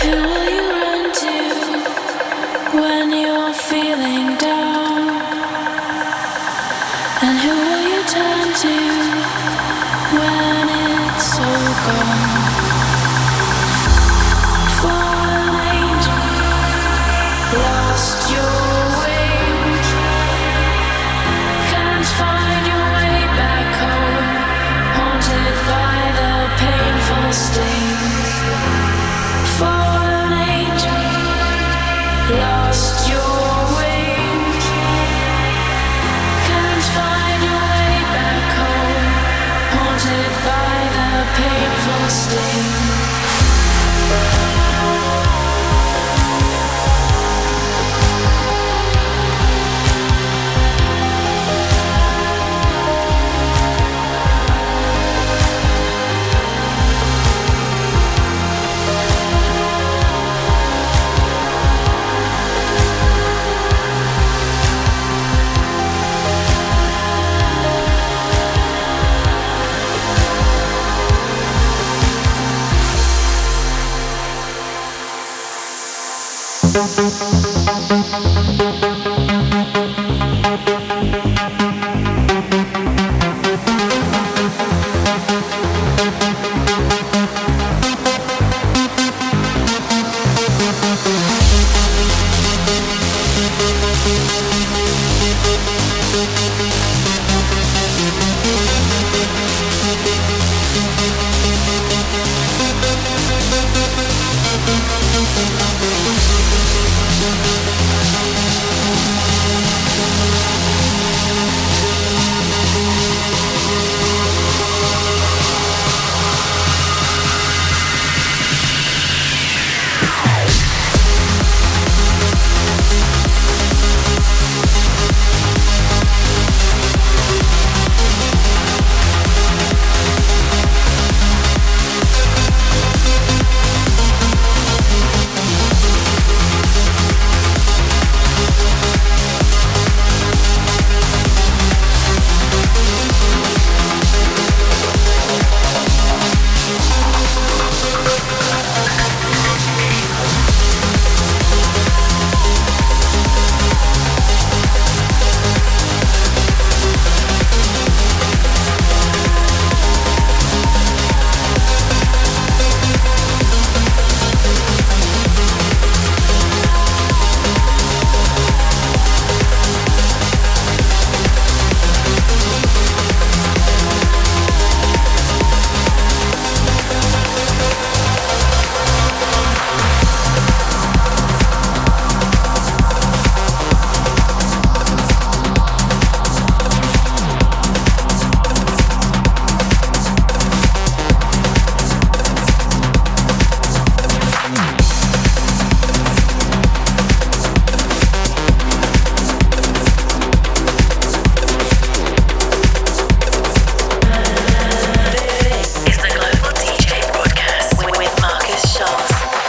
will you run to when you're feeling down? And who will you turn to when it's all gone? Fallen angel, lost your wings, can't find your way back home, haunted by the painful stings. Fallen angel, lost your wings, can't find your way back home, haunted by the painful stings. Thank